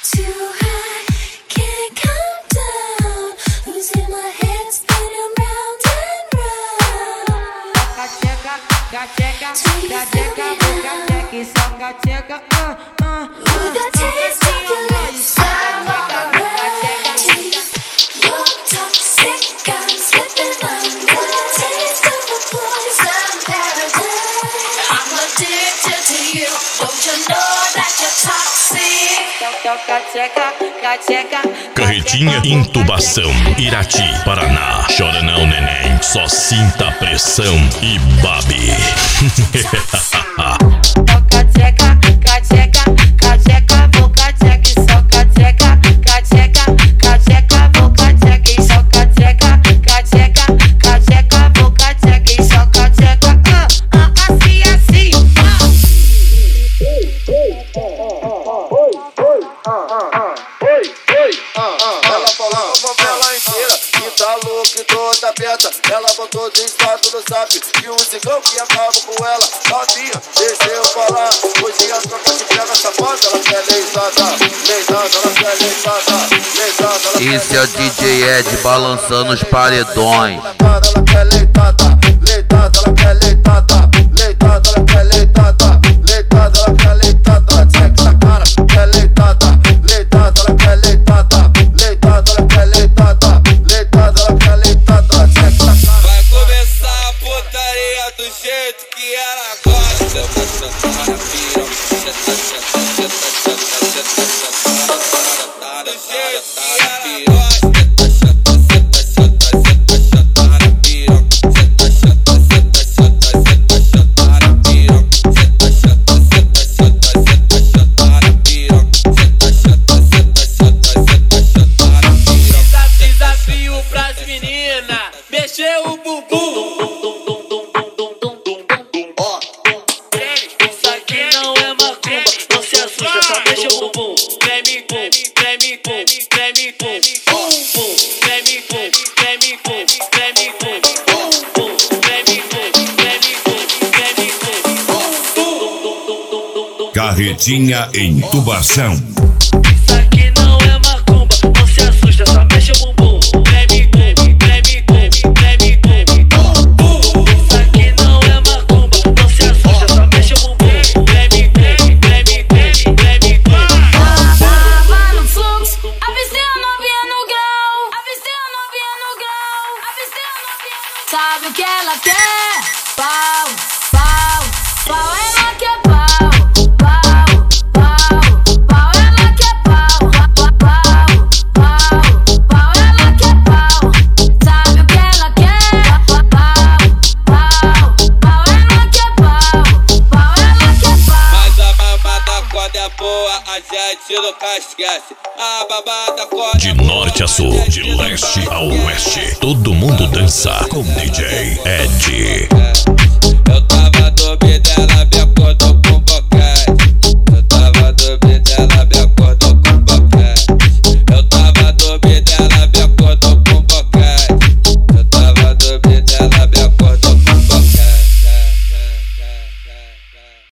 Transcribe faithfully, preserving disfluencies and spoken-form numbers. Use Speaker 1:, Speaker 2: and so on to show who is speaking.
Speaker 1: Gateca, gateca, gateca, e só gateca, ah, ah,
Speaker 2: with the taste of your lips, I'm you're toxic, I'm slipping under the taste of a poison paradise. I'm addicted to you, don't you know that you're toxic?
Speaker 1: gateca, gateca.
Speaker 3: Carretinha Intubação, Irati, Paraná. Chora não, neném, só sinta a pressão e babe.
Speaker 1: Gateca, gateca, gateca, vou gateca, e só gateca, gateca, gateca, vou gateca, e só gateca, gateca, gateca, vou gateca, e só gateca, ah, ah, assim, assim, ah.
Speaker 4: Oi, oi, ah, ah, ah, oi, oi, ah, ah. Ela falou com a favela inteira que tá louca e toda aberta. Ela botou de estado no zap e o cigão que acaba com ela. Novinha, deixa eu falar. Hoje a troca se pega safada. Ela quer leitada, leitada, ela quer leitada, leitada.
Speaker 5: Esse é o D J Ed balançando os paredões.
Speaker 4: Ela quer leitada, leitada, ela quer leitada, leitada, ela quer leitada, leitada, ela quer leitada. Check essa cara, quer leitada, leitada, ela quer leitada, leitada, ela quer leitada, leitada, ela quer leitada. Check essa cara.
Speaker 6: Vai começar a putaria do jeito que ela gosta. Do jeito que ela gosta. Desafio pras meninas, mexer o bumbum. Isso aqui não é macumba, não se assusta, só mexe o bumbum. Treme, pum, treme, pum, treme, pum, pum, pum, treme, pum, treme, pum, treme, pum, pum, pum, treme, pum, treme, pum, treme, pum, pum.
Speaker 3: Carretinha Intubação.
Speaker 6: Isso aqui não é macumba, não se assusta, só mexe o bumbum. Treme, pum, treme, pum, treme, pum, pum, pum. Isso aqui não é macumba, não se assusta, só mexe o bumbum. Treme, treme, treme, treme, treme, pum.
Speaker 2: Tava no fluxo, avistei a novinha no grau, avistei a novinha no grau, avistei a novinha no grau. Sabe o que ela quer? Pau, pau, pau, ela quer pau, pau, pau, pau, ela quer pau, pau, pau, pau, ela quer pau. Sabe o que ela quer? Pau, pau, pau, ela quer pau, pau, ela quer pau.
Speaker 6: Mas a babada quando é boa, a gente nunca esquece. A babada quando
Speaker 3: De norte a sul, de leste a oeste, todo mundo dança com D J Ed.
Speaker 6: eu tava duvidando.